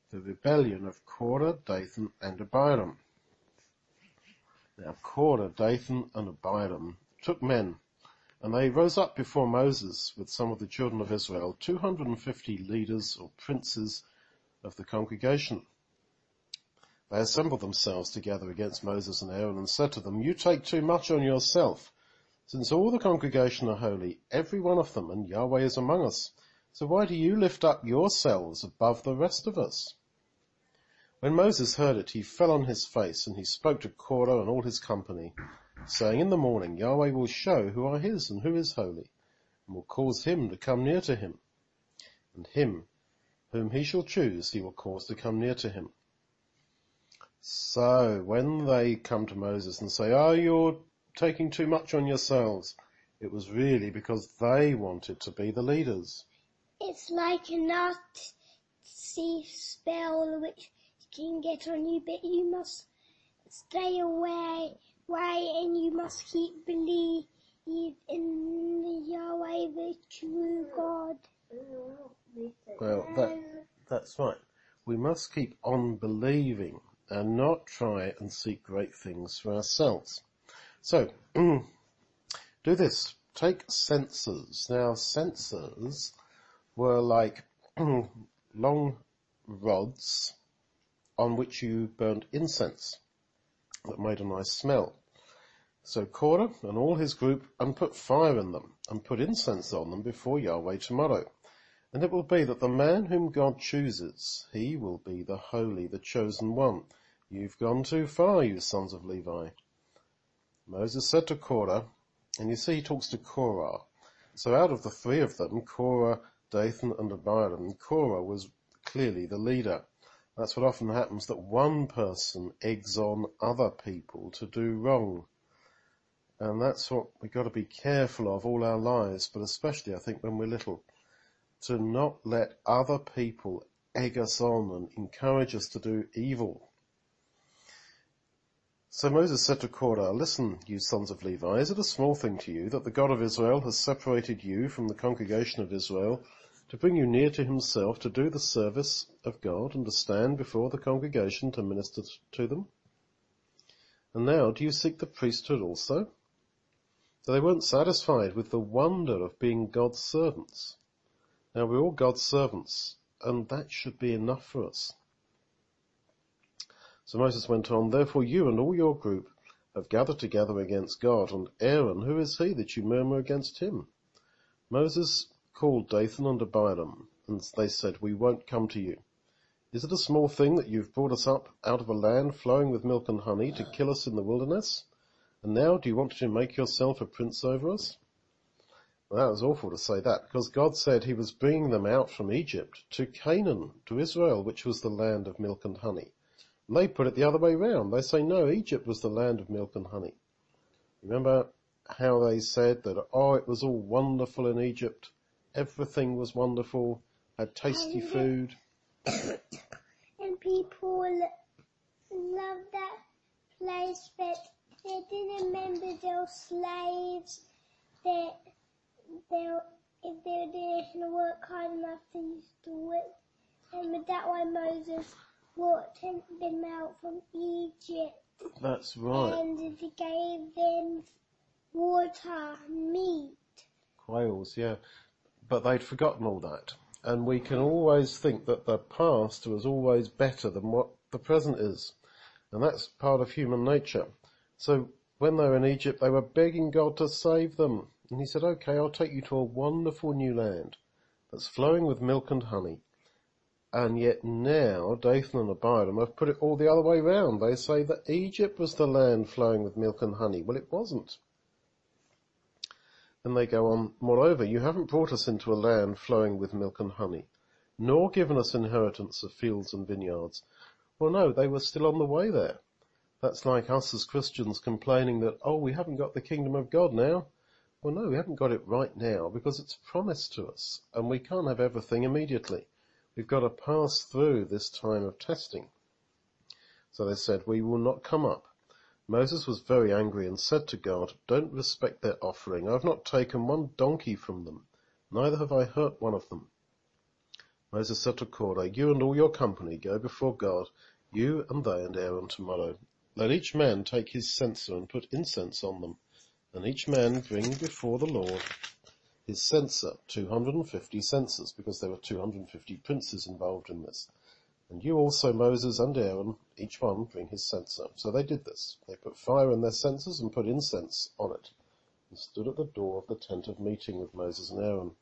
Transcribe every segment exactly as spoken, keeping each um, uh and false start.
the rebellion of Korah, Dathan and Abiram. Now Korah, Dathan and Abiram took men, and they rose up before Moses with some of the children of Israel, two hundred fifty leaders or princes of the congregation. They assembled themselves together against Moses and Aaron and said to them, "You take too much on yourself. Since all the congregation are holy, every one of them, and Yahweh is among us. So why do you lift up yourselves above the rest of us?" When Moses heard it, he fell on his face, and he spoke to Korah and all his company, saying, "In the morning Yahweh will show who are his and who is holy, and will cause him to come near to him. And him whom he shall choose he will cause to come near to him." So when they come to Moses and say, "Oh, you're taking too much on yourselves," it was really because they wanted to be the leaders. It's like a nasty spell which can get on you, but you must stay away, away and you must keep believe in the Yahweh, the true God. Well, that, that's right. We must keep on believing and not try and seek great things for ourselves. So, do this. Take censers. Now, censers were like long rods on which you burnt incense that made a nice smell. So Korah and all his group and put fire in them and put incense on them before Yahweh tomorrow. And it will be that the man whom God chooses, he will be the holy, the chosen one. You've gone too far, you sons of Levi. Moses said to Korah, and you see he talks to Korah. So out of the three of them, Korah, Dathan and Abiram, Korah was clearly the leader. That's what often happens, that one person eggs on other people to do wrong. And that's what we've got to be careful of all our lives, but especially I think when we're little, to not let other people egg us on and encourage us to do evil. So Moses said to Korah, "Listen, you sons of Levi, is it a small thing to you that the God of Israel has separated you from the congregation of Israel to bring you near to himself, to do the service of God and to stand before the congregation to minister to them? And now do you seek the priesthood also?" So they weren't satisfied with the wonder of being God's servants. Now we're all God's servants, and that should be enough for us. So Moses went on, "Therefore you and all your group have gathered together against God, and Aaron, who is he that you murmur against him?" Moses called Dathan and Abiram, and they said, "We won't come to you. Is it a small thing that you've brought us up out of a land flowing with milk and honey to kill us in the wilderness? And now do you want to make yourself a prince over us?" Well, that was awful to say that, because God said he was bringing them out from Egypt to Canaan, to Israel, which was the land of milk and honey. And they put it the other way round. They say, no, Egypt was the land of milk and honey. Remember how they said that, oh, it was all wonderful in Egypt. Everything was wonderful, had tasty food. And people loved that place, but they didn't remember their slaves, that they, if they didn't work hard enough, they used to work. And with that way Moses brought them out from Egypt. That's right. And he gave them water, meat. Quails, yeah. But they'd forgotten all that. And we can always think that the past was always better than what the present is. And that's part of human nature. So when they were in Egypt, they were begging God to save them. And he said, okay, I'll take you to a wonderful new land that's flowing with milk and honey. And yet now, Dathan and Abiram have put it all the other way round. They say that Egypt was the land flowing with milk and honey. Well, it wasn't. And they go on, moreover, you haven't brought us into a land flowing with milk and honey, nor given us inheritance of fields and vineyards. Well, no, they were still on the way there. That's like us as Christians complaining that, oh, we haven't got the kingdom of God now. Well, no, we haven't got it right now because it's promised to us, and we can't have everything immediately. We've got to pass through this time of testing. So they said, we will not come up. Moses was very angry and said to God, don't respect their offering. I've not taken one donkey from them, neither have I hurt one of them. Moses said to Korah, you and all your company go before God, you and they and Aaron tomorrow. Let each man take his censer and put incense on them, and each man bring before the Lord his censer, two hundred fifty censers, because there were two hundred fifty princes involved in this. And you also, Moses and Aaron, each one bring his censer. So they did this. They put fire in their censers and put incense on it, and stood at the door of the tent of meeting with Moses and Aaron.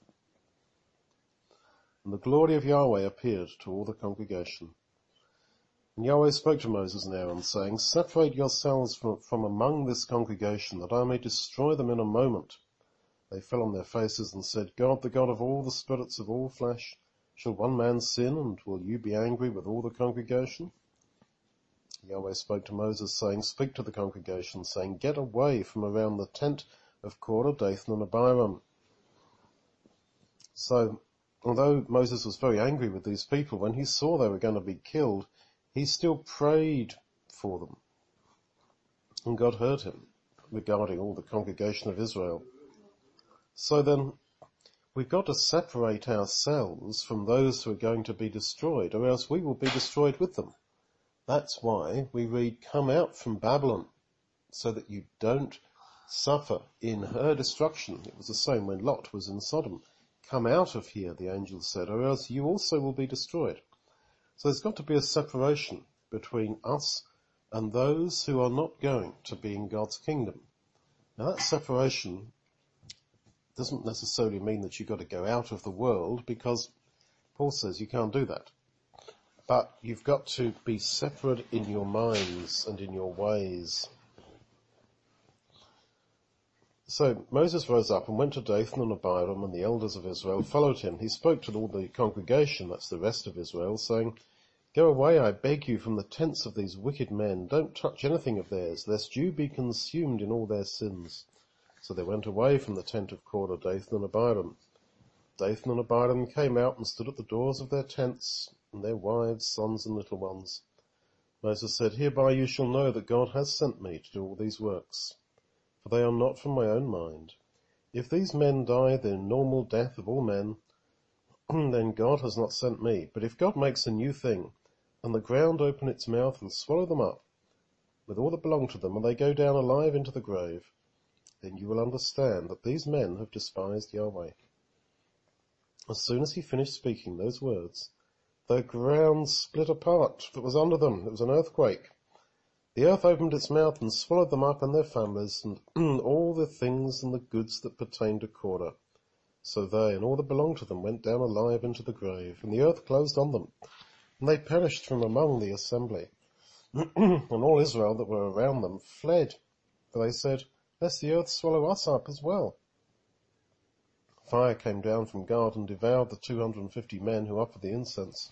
And the glory of Yahweh appeared to all the congregation. And Yahweh spoke to Moses and Aaron, saying, separate yourselves from, from among this congregation, that I may destroy them in a moment. They fell on their faces and said, God, the God of all the spirits of all flesh, shall one man sin, and will you be angry with all the congregation? Yahweh spoke to Moses, saying, speak to the congregation, saying, get away from around the tent of Korah, Dathan, and Abiram. So, although Moses was very angry with these people, when he saw they were going to be killed, he still prayed for them. And God heard him regarding all the congregation of Israel. So then, we've got to separate ourselves from those who are going to be destroyed, or else we will be destroyed with them. That's why we read, come out from Babylon, so that you don't suffer in her destruction. It was the same when Lot was in Sodom. Come out of here, the angel said, or else you also will be destroyed. So there's got to be a separation between us and those who are not going to be in God's kingdom. Now that separation doesn't necessarily mean that you've got to go out of the world, because Paul says you can't do that. But you've got to be separate in your minds and in your ways. So Moses rose up and went to Dathan and Abiram, and the elders of Israel followed him. He spoke to all the congregation, that's the rest of Israel, saying, go away, I beg you, from the tents of these wicked men. Don't touch anything of theirs, lest you be consumed in all their sins. So they went away from the tent of Korah, Dathan and Abiram. Dathan and Abiram came out and stood at the doors of their tents, and their wives, sons and little ones. Moses said, hereby you shall know that God has sent me to do all these works, for they are not from my own mind. If these men die the normal death of all men, then God has not sent me. But if God makes a new thing, and the ground open its mouth and swallow them up, with all that belong to them, and they go down alive into the grave, then you will understand that these men have despised Yahweh. As soon as he finished speaking those words, the ground split apart that was under them. It was an earthquake. The earth opened its mouth and swallowed them up and their families, and all the things and the goods that pertained to Korah. So they and all that belonged to them went down alive into the grave, and the earth closed on them, and they perished from among the assembly. And all Israel that were around them fled, for they said, lest the earth swallow us up as well. Fire came down from God and devoured the two hundred fifty men who offered the incense.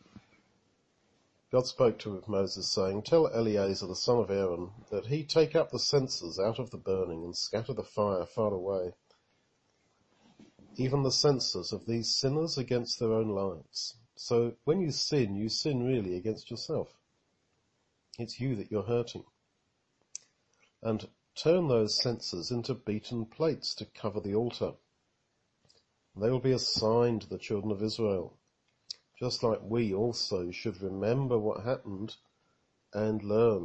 God spoke to Moses, saying, tell Eleazar the son of Aaron that he take up the censers out of the burning and scatter the fire far away, even the censers of these sinners against their own lives. So when you sin, you sin really against yourself. It's you that you're hurting. And turn those censers into beaten plates to cover the altar. They will be a sign to the children of Israel, just like we also should remember what happened and learn.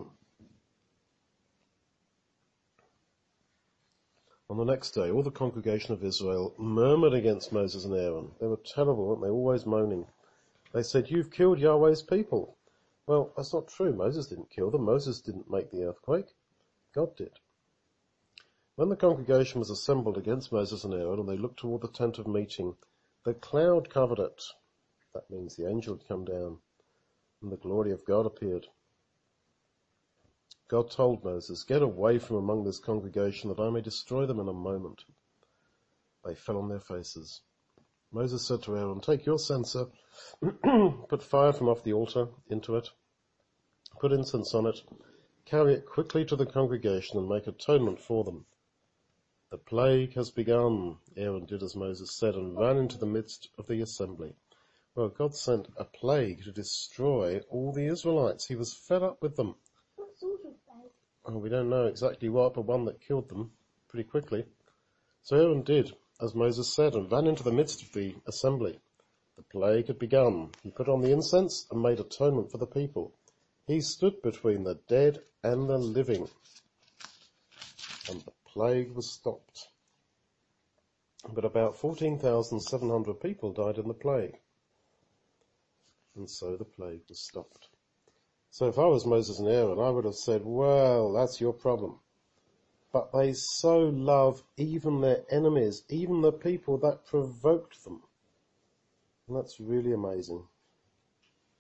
On the next day, all the congregation of Israel murmured against Moses and Aaron. They were terrible, weren't they? Always moaning. They said, you've killed Yahweh's people. Well, that's not true. Moses didn't kill them. Moses didn't make the earthquake. God did. When the congregation was assembled against Moses and Aaron, and they looked toward the tent of meeting, the cloud covered it. That means the angel had come down, and the glory of God appeared. God told Moses, get away from among this congregation, that I may destroy them in a moment. They fell on their faces. Moses said to Aaron, take your censer, put fire from off the altar into it, put incense on it, carry it quickly to the congregation and make atonement for them. The plague has begun. Aaron did as Moses said and ran into the midst of the assembly. Well, God sent a plague to destroy all the Israelites. He was fed up with them. What sort of plague? Well, we don't know exactly what, but one that killed them pretty quickly. So Aaron did as Moses said and ran into the midst of the assembly. The plague had begun. He put on the incense and made atonement for the people. He stood between the dead and the living, and the plague was stopped. But about fourteen thousand seven hundred people died in the plague, and so the plague was stopped. So if I was Moses and Aaron, I would have said, well, that's your problem. But they so love even their enemies, even the people that provoked them. And that's really amazing.